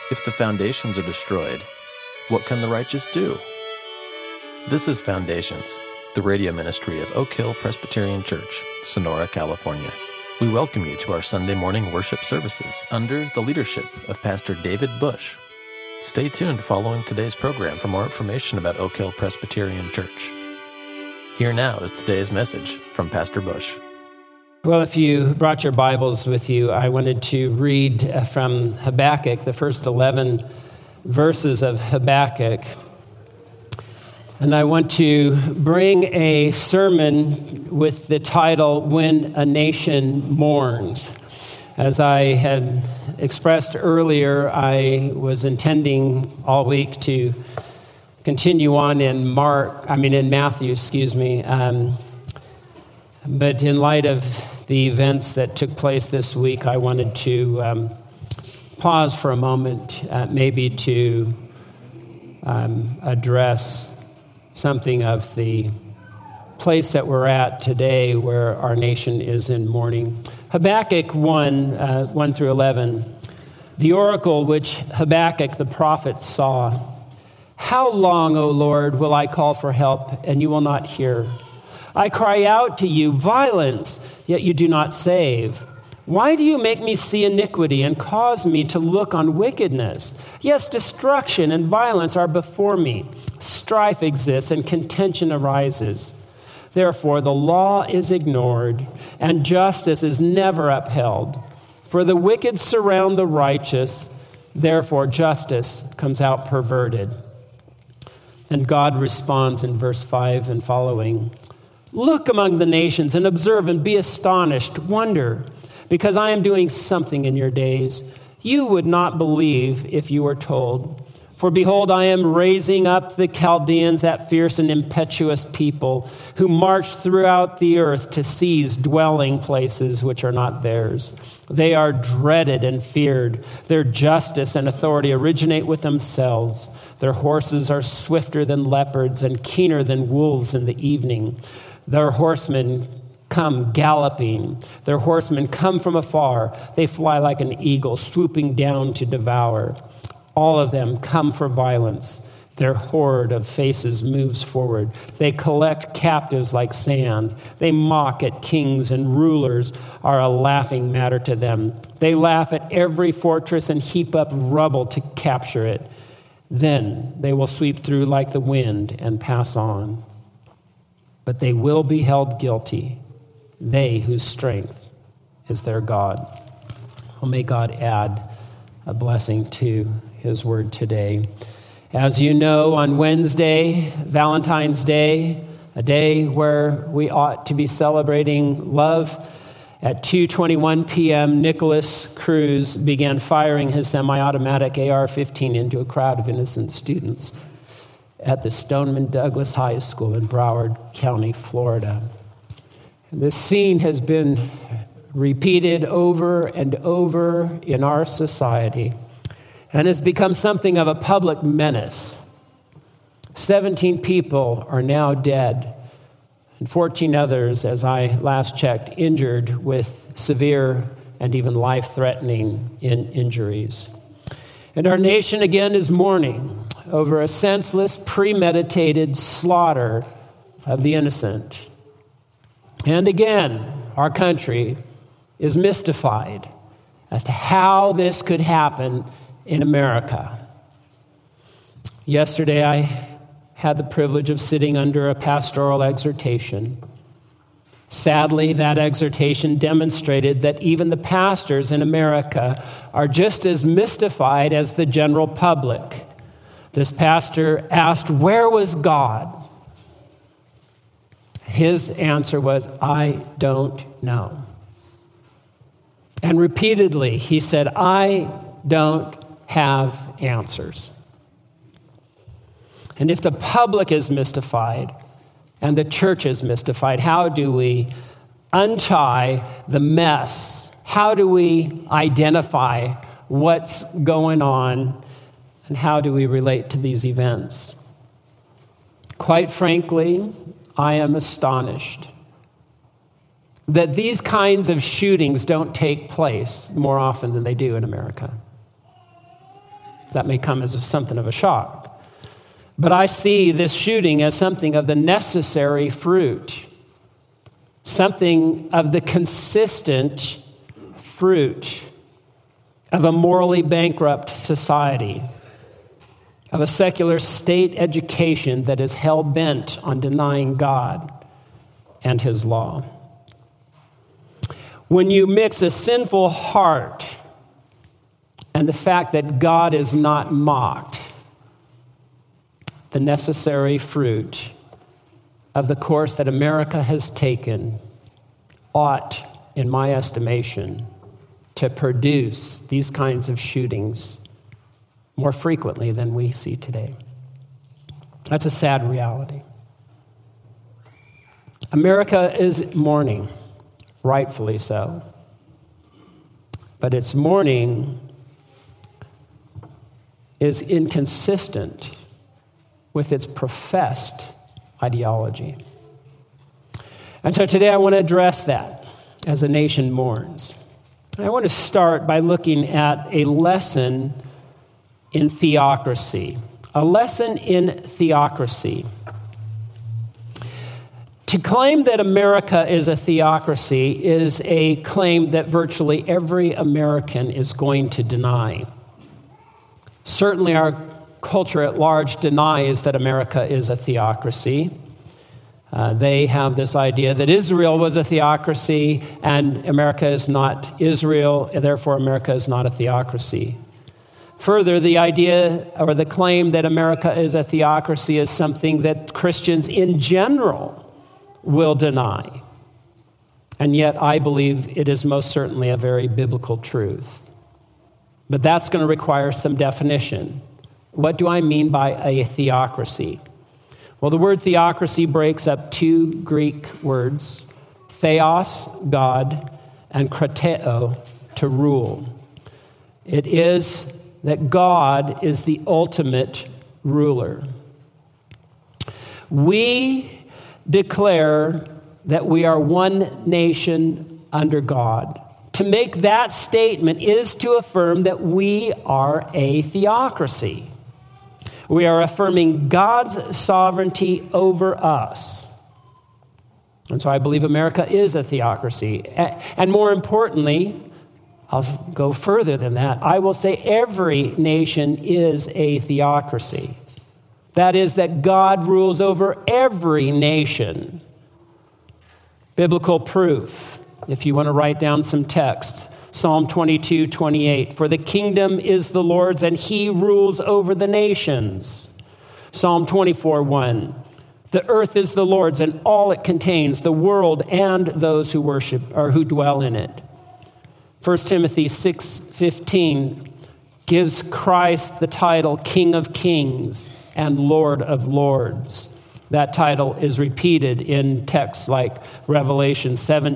If the foundations are destroyed, what can the righteous do? This is Foundations, the radio ministry of Oak Hill Presbyterian Church, Sonora, California. We welcome you to our Sunday morning worship services under the leadership of Pastor David Bush. Stay tuned following today's program for more information about Oak Hill Presbyterian Church. Here now is today's message from Pastor Bush. Well, if you brought your Bibles with you, I wanted to read from Habakkuk, the first 11 verses of Habakkuk. And I want to bring a sermon with the title, When a Nation Mourns. As I had expressed earlier, I was intending all week to continue on in Matthew, but in light of the events that took place this week, I wanted to pause for a moment, maybe to address something of the place that we're at today where our nation is in mourning. Habakkuk 1 through 11, the oracle which Habakkuk the prophet saw. How long, O Lord, will I call for help, and you will not hear? I cry out to you, violence, yet you do not save. Why do you make me see iniquity and cause me to look on wickedness? Yes, destruction and violence are before me. Strife exists and contention arises. Therefore, the law is ignored and justice is never upheld. For the wicked surround the righteous. Therefore, justice comes out perverted. And God responds in verse 5 and following. Look among the nations and observe and be astonished. Wonder, because I am doing something in your days. You would not believe if you were told. For behold, I am raising up the Chaldeans, that fierce and impetuous people, who march throughout the earth to seize dwelling places which are not theirs. They are dreaded and feared. Their justice and authority originate with themselves. Their horses are swifter than leopards and keener than wolves in the evening. Their horsemen come galloping. Their horsemen come from afar. They fly like an eagle, swooping down to devour. All of them come for violence. Their horde of faces moves forward. They collect captives like sand. They mock at kings, and rulers are a laughing matter to them. They laugh at every fortress and heap up rubble to capture it. Then they will sweep through like the wind and pass on. But they will be held guilty, they whose strength is their God. Well, may God add a blessing to his word today. As you know, on Wednesday, Valentine's Day, a day where we ought to be celebrating love, at 2:21 p.m., Nicholas Cruz began firing his semi-automatic AR-15 into a crowd of innocent students at the Stoneman Douglas High School in Broward County, Florida. This scene has been repeated over and over in our society and has become something of a public menace. 17 people are now dead, and 14 others, as I last checked, injured with severe and even life-threatening injuries. And our nation again is mourning over a senseless, premeditated slaughter of the innocent. And again, our country is mystified as to how this could happen in America. Yesterday, I had the privilege of sitting under a pastoral exhortation. Sadly, that exhortation demonstrated that even the pastors in America are just as mystified as the general public. This pastor asked, "Where was God?" His answer was, "I don't know." And repeatedly, he said, "I don't have answers." And if the public is mystified and the church is mystified, how do we untie the mess? How do we identify what's going on, and how do we relate to these events? Quite frankly, I am astonished that these kinds of shootings don't take place more often than they do in America. That may come as something of a shock. But I see this shooting as something of the necessary fruit, something of the consistent fruit of a morally bankrupt society, of a secular state education that is hell-bent on denying God and his law. When you mix a sinful heart and the fact that God is not mocked, the necessary fruit of the course that America has taken ought, in my estimation, to produce these kinds of shootings more frequently than we see today. That's a sad reality. America is mourning, rightfully so. But its mourning is inconsistent with its professed ideology. And so today I want to address that as a nation mourns. I want to start by looking at a lesson in theocracy. A lesson in theocracy. To claim that America is a theocracy is a claim that virtually every American is going to deny. Certainly our culture at large denies that America is a theocracy. They have this idea that Israel was a theocracy and America is not Israel, and therefore America is not a theocracy. Further, the idea or the claim that America is a theocracy is something that Christians in general will deny. And yet I believe it is most certainly a very biblical truth. But that's going to require some definition. What do I mean by a theocracy? Well, the word theocracy breaks up two Greek words, theos, God, and krateo, to rule. It is that God is the ultimate ruler. We declare that we are one nation under God. To make that statement is to affirm that we are a theocracy. We are affirming God's sovereignty over us. And so I believe America is a theocracy. And more importantly, I'll go further than that. I will say every nation is a theocracy. That is, that God rules over every nation. Biblical proof, if you want to write down some texts. Psalm 22:28, for the kingdom is the Lord's and he rules over the nations. Psalm 24:1, the earth is the Lord's and all it contains, the world and those who worship or who dwell in it. 1 Timothy 6:15 gives Christ the title King of Kings and Lord of Lords. That title is repeated in texts like Revelation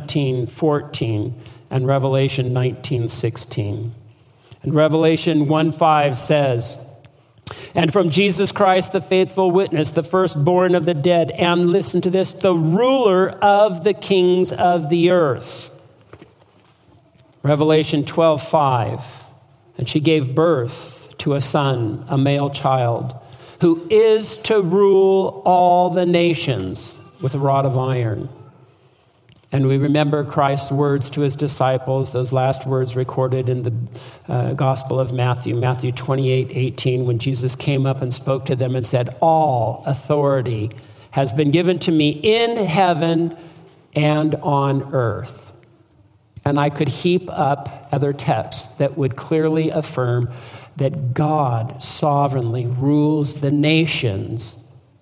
17:14 and Revelation 19:16. And Revelation 1:5 says, and from Jesus Christ, the faithful witness, the firstborn of the dead, and listen to this, the ruler of the kings of the earth. Revelation 12:5, and she gave birth to a son, a male child, who is to rule all the nations with a rod of iron. And we remember Christ's words to his disciples, those last words recorded in the Gospel of Matthew, Matthew 28:18, when Jesus came up and spoke to them and said, all authority has been given to me in heaven and on earth. And I could heap up other texts that would clearly affirm that God sovereignly rules the nations.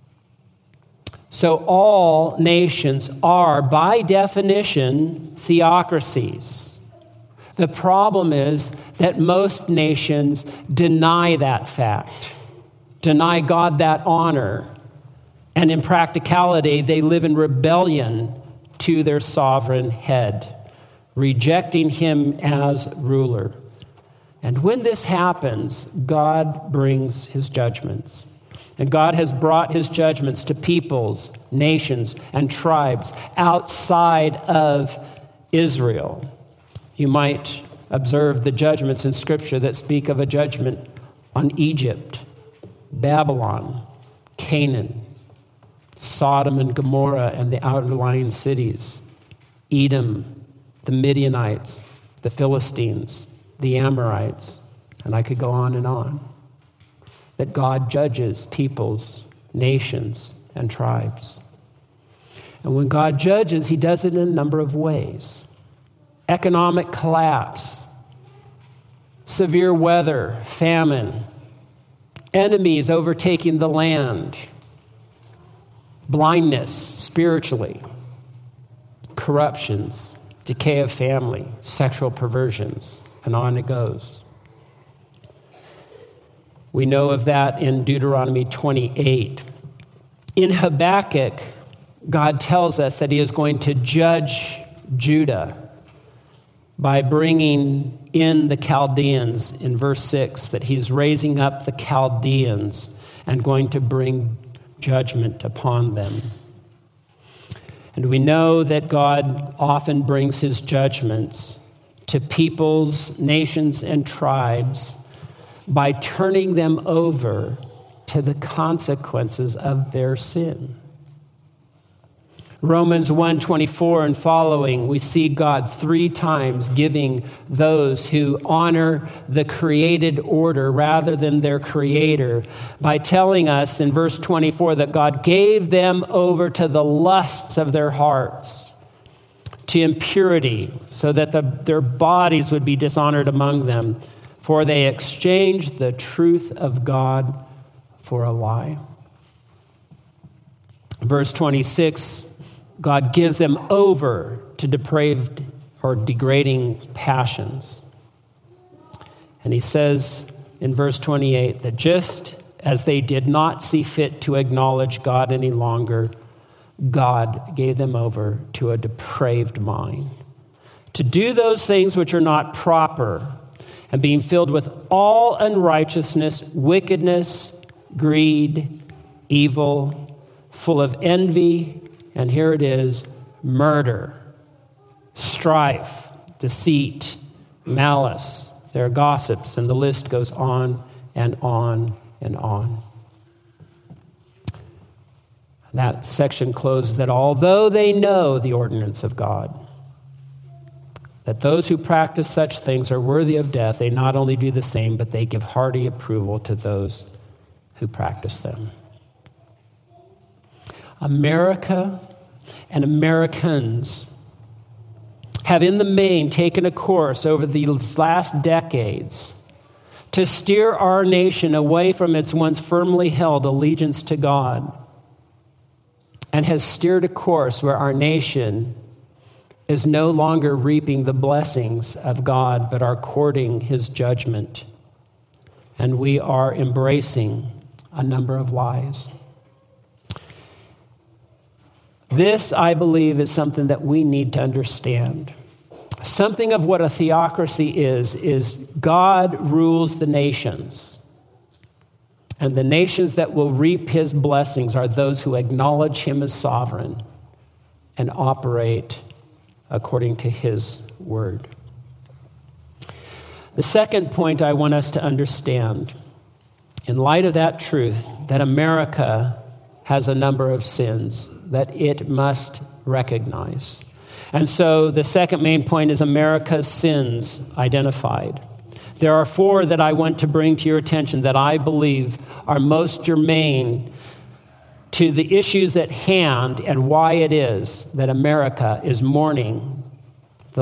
So all nations are, by definition, theocracies. The problem is that most nations deny that fact, deny God that honor, and in practicality, they live in rebellion to their sovereign head, rejecting him as ruler. And when this happens, God brings his judgments. And God has brought his judgments to peoples, nations, and tribes outside of Israel. You might observe the judgments in Scripture that speak of a judgment on Egypt, Babylon, Canaan, Sodom and Gomorrah and the outlying cities, Edom, the Midianites, the Philistines, the Amorites, and I could go on, that God judges peoples, nations, and tribes. And when God judges, he does it in a number of ways. Economic collapse, severe weather, famine, enemies overtaking the land, blindness spiritually, corruptions, decay of family, sexual perversions, and on it goes. We know of that in Deuteronomy 28. In Habakkuk, God tells us that he is going to judge Judah by bringing in the Chaldeans in verse 6, that he's raising up the Chaldeans and going to bring judgment upon them. And we know that God often brings his judgments to peoples, nations, and tribes by turning them over to the consequences of their sin. Romans 1:24 and following, we see God 3 times giving those who honor the created order rather than their creator by telling us in verse 24 that God gave them over to the lusts of their hearts, to impurity, so that their bodies would be dishonored among them, for they exchanged the truth of God for a lie. Verse 26, God gives them over to depraved or degrading passions. And he says in verse 28 that just as they did not see fit to acknowledge God any longer, God gave them over to a depraved mind, to do those things which are not proper, and being filled with all unrighteousness, wickedness, greed, evil, full of envy, and here it is, murder, strife, deceit, malice. There are gossips, and the list goes on and on and on. That section closes that although they know the ordinance of God, that those who practice such things are worthy of death, they not only do the same, but they give hearty approval to those who practice them. America and Americans have in the main taken a course over these last decades to steer our nation away from its once firmly held allegiance to God, and has steered a course where our nation is no longer reaping the blessings of God, but are courting his judgment. And we are embracing a number of lies. This, I believe, is something that we need to understand. Something of what a theocracy is God rules the nations. And the nations that will reap his blessings are those who acknowledge him as sovereign and operate according to his word. The second point I want us to understand, in light of that truth, that America has a number of sins that it must recognize. And so the second main point is America's sins identified. There are 4 that I want to bring to your attention that I believe are most germane to the issues at hand and why it is that America is mourning the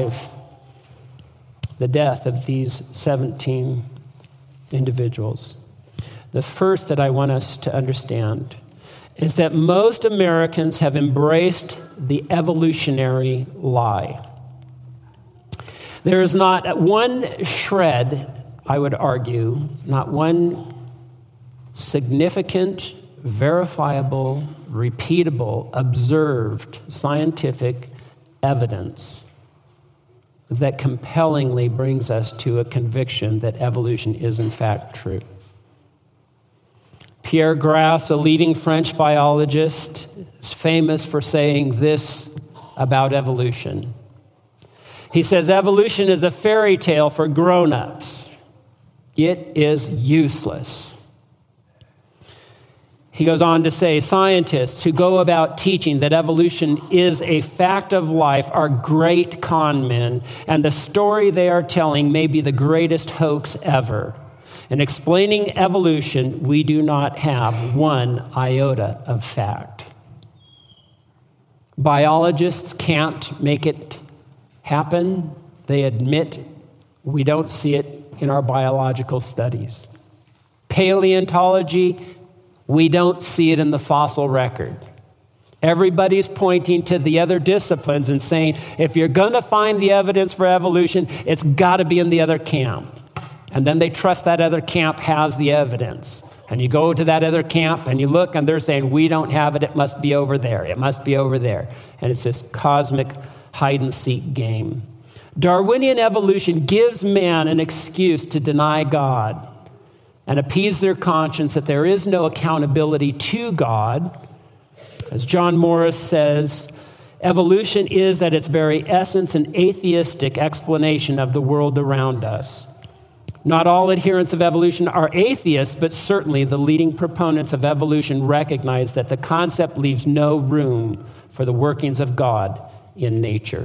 death of these 17 individuals. The first that I want us to understand is that most Americans have embraced the evolutionary lie. There is not one shred, I would argue, not one significant, verifiable, repeatable, observed scientific evidence that compellingly brings us to a conviction that evolution is in fact true. Pierre Grasse, a leading French biologist, is famous for saying this about evolution. He says, evolution is a fairy tale for grown-ups. It is useless. He goes on to say, scientists who go about teaching that evolution is a fact of life are great con men, and the story they are telling may be the greatest hoax ever. In explaining evolution, we do not have one iota of fact. Biologists can't make it happen. They admit we don't see it in our biological studies. Paleontology, we don't see it in the fossil record. Everybody's pointing to the other disciplines and saying, if you're going to find the evidence for evolution, it's got to be in the other camp. And then they trust that other camp has the evidence. And you go to that other camp and you look and they're saying, we don't have it, it must be over there. It must be over there. And it's this cosmic hide-and-seek game. Darwinian evolution gives man an excuse to deny God and appease their conscience that there is no accountability to God. As John Morris says, evolution is at its very essence an atheistic explanation of the world around us. Not all adherents of evolution are atheists, but certainly the leading proponents of evolution recognize that the concept leaves no room for the workings of God in nature.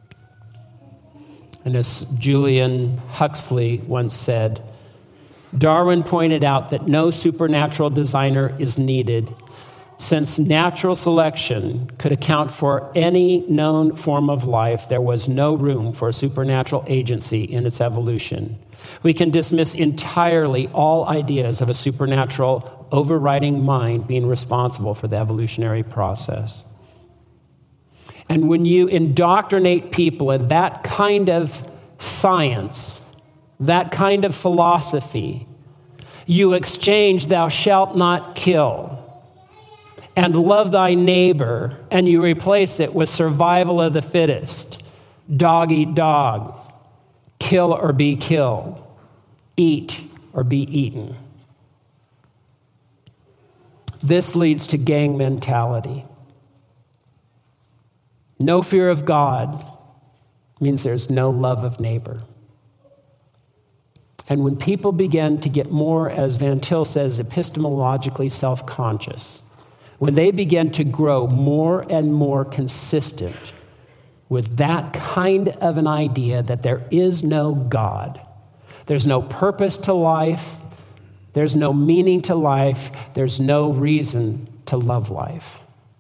And as Julian Huxley once said, Darwin pointed out that no supernatural designer is needed. Since natural selection could account for any known form of life, there was no room for a supernatural agency in its evolution. We can dismiss entirely all ideas of a supernatural overriding mind being responsible for the evolutionary process. And when you indoctrinate people in that kind of science, that kind of philosophy, you exchange thou shalt not kill and love thy neighbor, and you replace it with survival of the fittest, dog eat dog, kill or be killed, eat or be eaten. This leads to gang mentality. No fear of God means there's no love of neighbor. And when people begin to get more, as Van Til says, epistemologically self-conscious, when they begin to grow more and more consistent with that kind of an idea that there is no God, there's no purpose to life, there's no meaning to life, there's no reason to love life.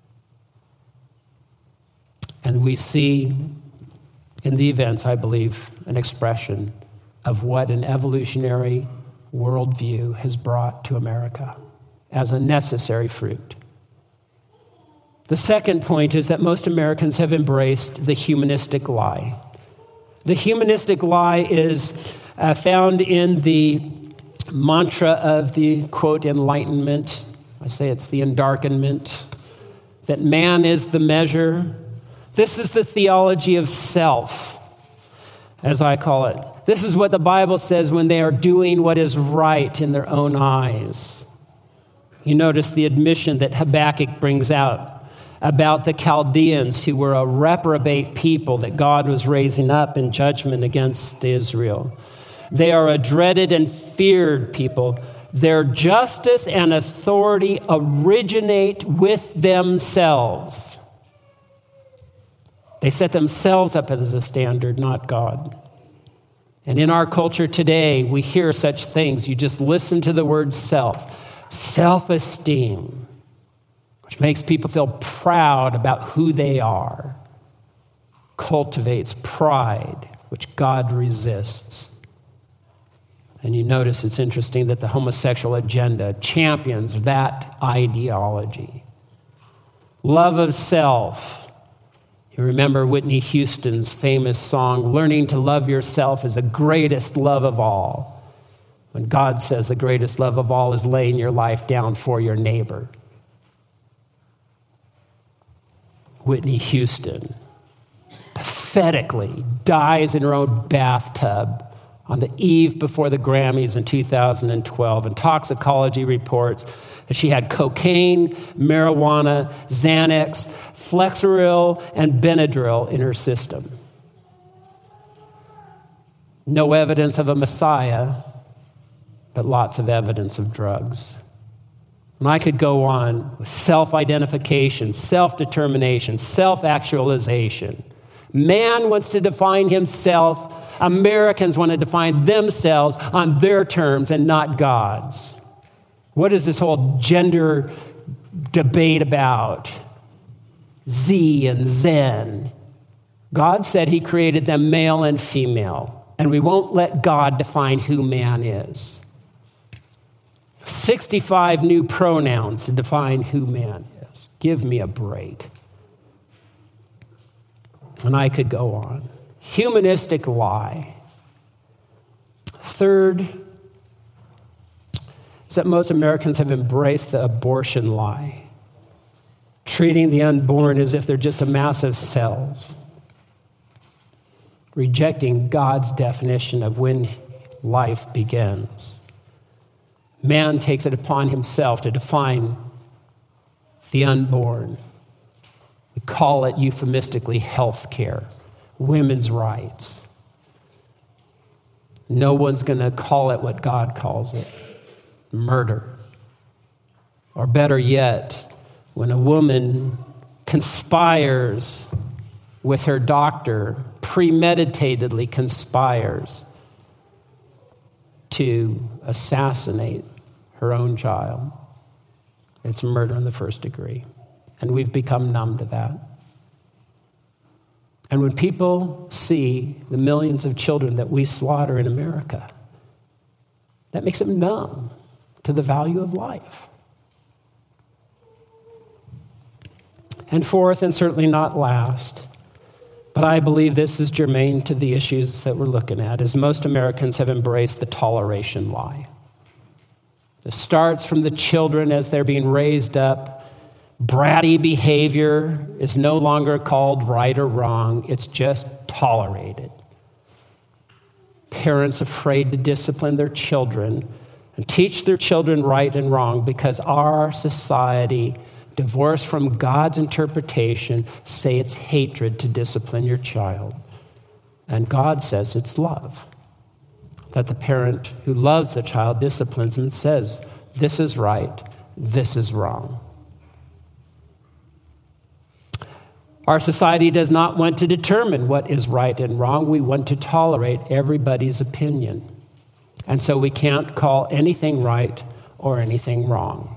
And we see in the events, I believe, an expression of what an evolutionary worldview has brought to America as a necessary fruit. The second point is that most Americans have embraced the humanistic lie. The humanistic lie is found in the mantra of the, quote, Enlightenment. I say it's the Endarkenment, that man is the measure. This is the theology of self, as I call it. This is what the Bible says when they are doing what is right in their own eyes. You notice the admission that Habakkuk brings out about the Chaldeans, who were a reprobate people that God was raising up in judgment against Israel. They are a dreaded and feared people. Their justice and authority originate with themselves. They set themselves up as a standard, not God. And in our culture today, we hear such things. You just listen to the word self. Self-esteem, which makes people feel proud about who they are, cultivates pride, which God resists. And you notice it's interesting that the homosexual agenda champions that ideology. Love of self. You remember Whitney Houston's famous song, "Learning to Love Yourself is the greatest love of all." When God says the greatest love of all is laying your life down for your neighbor. Whitney Houston pathetically dies in her own bathtub on the eve before the Grammys in 2012. And toxicology reports that she had cocaine, marijuana, Xanax, Flexeril, and Benadryl in her system. No evidence of a Messiah, but lots of evidence of drugs. And I could go on with self-identification, self-determination, self-actualization. Man wants to define himself. Americans want to define themselves on their terms and not God's. What is this whole gender debate about? Z and Zen. God said he created them male and female, and we won't let God define who man is. 65 new pronouns to define who man is. Give me a break. And I could go on. Humanistic lie. Third is that most Americans have embraced the abortion lie, treating the unborn as if they're just a mass of cells, rejecting God's definition of when life begins. Man takes it upon himself to define the unborn. We call it euphemistically health care, women's rights. No one's going to call it what God calls it, murder. Or better yet, when a woman conspires with her doctor, premeditatedly conspires to assassinate her own child. It's murder in the first degree. And we've become numb to that. And when people see the millions of children that we slaughter in America, that makes them numb to the value of life. And fourth, and certainly not last, but I believe this is germane to the issues that we're looking at, is most Americans have embraced the toleration lie. It starts from the children as they're being raised up. Bratty behavior is no longer called right or wrong. It's just tolerated. Parents afraid to discipline their children and teach their children right and wrong because our society, divorced from God's interpretation, say it's hatred to discipline your child. And God says it's love. That the parent who loves the child disciplines him and says, this is right, this is wrong. Our society does not want to determine what is right and wrong. We want to tolerate everybody's opinion. And so we can't call anything right or anything wrong.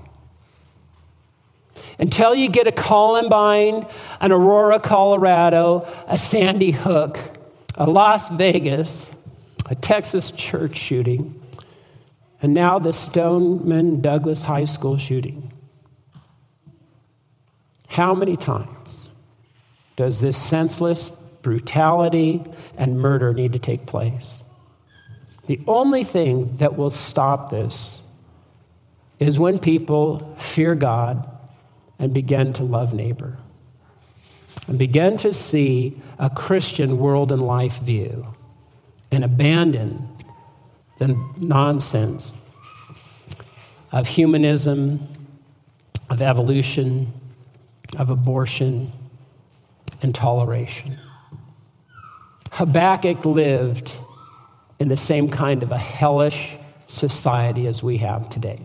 Until you get a Columbine, an Aurora, Colorado, a Sandy Hook, a Las Vegas, a Texas church shooting, and now the Stoneman Douglas High School shooting. How many times does this senseless brutality and murder need to take place? The only thing that will stop this is when people fear God and begin to love neighbor and begin to see a Christian world and life view and abandon the nonsense of humanism, of evolution, of abortion, and toleration. Habakkuk lived in the same kind of a hellish society as we have today,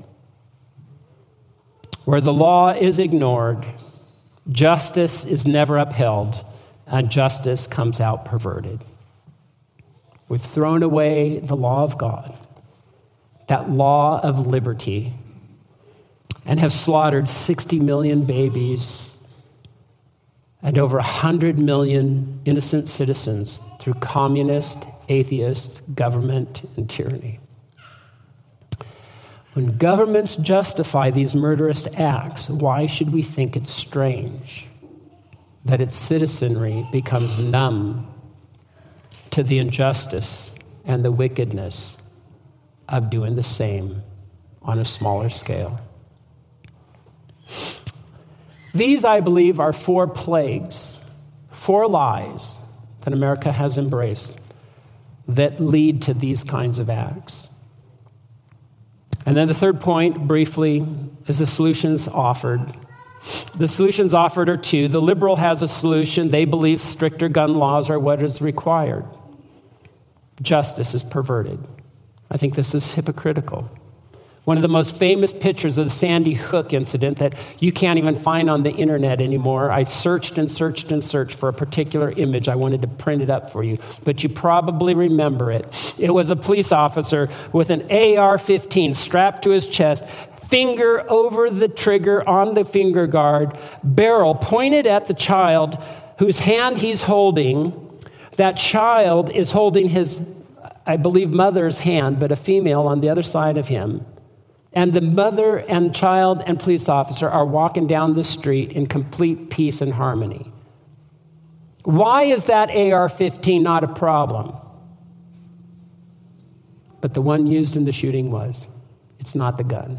where the law is ignored, justice is never upheld, and justice comes out perverted. We've thrown away the law of God, that law of liberty, and have slaughtered 60 million babies and over 100 million innocent citizens through communist, atheist government and tyranny. When governments justify these murderous acts, why should we think it's strange that its citizenry becomes numb to the injustice and the wickedness of doing the same on a smaller scale? These, I believe, are 4 plagues, 4 lies that America has embraced that lead to these kinds of acts. And then the third point, briefly, is the solutions offered. The solutions offered are 2. The liberal has a solution. They believe stricter gun laws are what is required. Justice is perverted. I think this is hypocritical. One of the most famous pictures of the Sandy Hook incident that you can't even find on the internet anymore. I searched and searched and searched for a particular image. I wanted to print it up for you, but you probably remember it. It was a police officer with an AR-15 strapped to his chest, finger over the trigger on the finger guard, barrel pointed at the child whose hand he's holding. That child is holding his, I believe, mother's hand, but a female on the other side of him. And the mother and child and police officer are walking down the street in complete peace and harmony. Why is that AR-15 not a problem? But the one used in the shooting was. It's not the gun.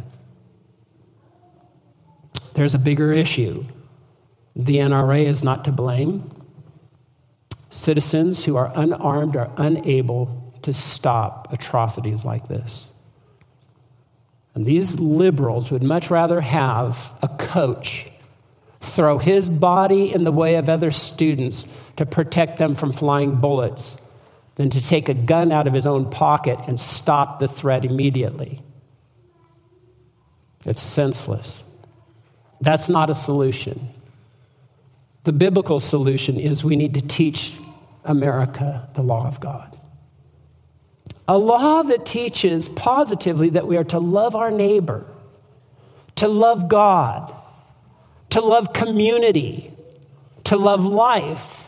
There's a bigger issue. The NRA is not to blame. Citizens who are unarmed are unable to stop atrocities like this. And these liberals would much rather have a coach throw his body in the way of other students to protect them from flying bullets than to take a gun out of his own pocket and stop the threat immediately. It's senseless. That's not a solution. The biblical solution is we need to teach America the law of God. A law that teaches positively that we are to love our neighbor, to love God, to love community, to love life.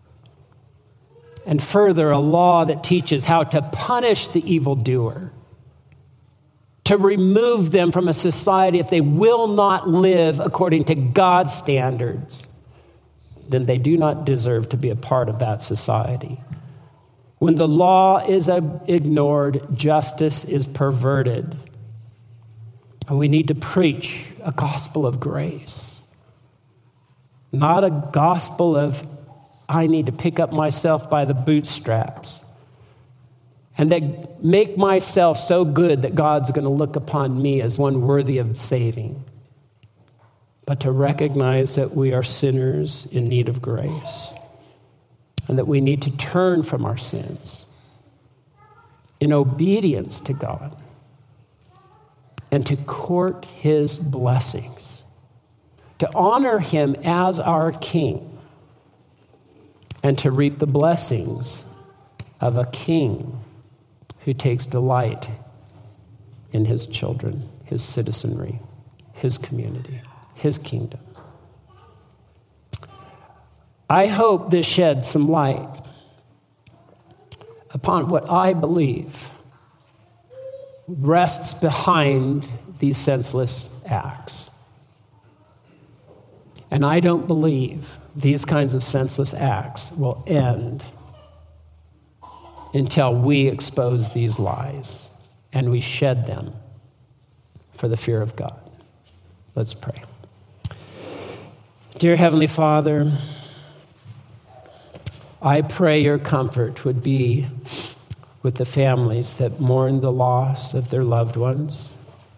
And further, a law that teaches how to punish the evildoer, to remove them from a society if they will not live according to God's standards, then they do not deserve to be a part of that society. When the law is ignored, justice is perverted. And we need to preach a gospel of grace, not a gospel of, I need to pick up myself by the bootstraps and that make myself so good that God's going to look upon me as one worthy of saving. But to recognize that we are sinners in need of grace, and that we need to turn from our sins in obedience to God and to court his blessings, to honor him as our King, and to reap the blessings of a king who takes delight in his children, his citizenry, his community, his kingdom. I hope this sheds some light upon what I believe rests behind these senseless acts. And I don't believe these kinds of senseless acts will end until we expose these lies and we shed them for the fear of God. Let's pray. Dear Heavenly Father, I pray your comfort would be with the families that mourn the loss of their loved ones.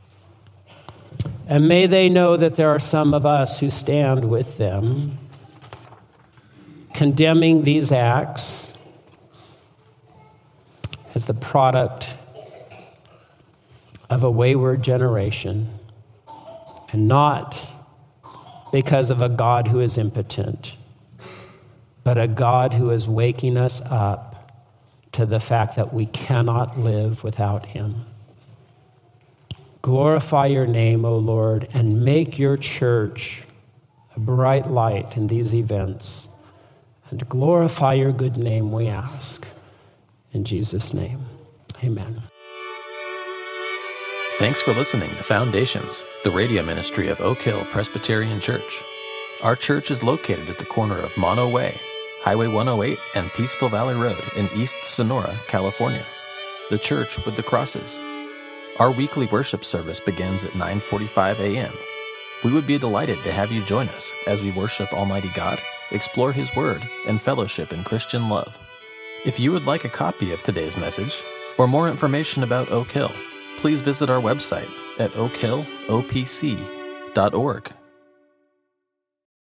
And may they know that there are some of us who stand with them, condemning these acts as the product of a wayward generation, and not because of a God who is impotent, but a God who is waking us up to the fact that we cannot live without him. Glorify your name, O Lord, and make your church a bright light in these events. And glorify your good name, we ask. In Jesus' name, amen. Thanks for listening to Foundations, the radio ministry of Oak Hill Presbyterian Church. Our church is located at the corner of Mono Way, Highway 108, and Peaceful Valley Road in East Sonora, California. The church with the crosses. Our weekly worship service begins at 9:45 a.m. We would be delighted to have you join us as we worship Almighty God, explore His Word, and fellowship in Christian love. If you would like a copy of today's message or more information about Oak Hill, please visit our website at oakhillopc.org.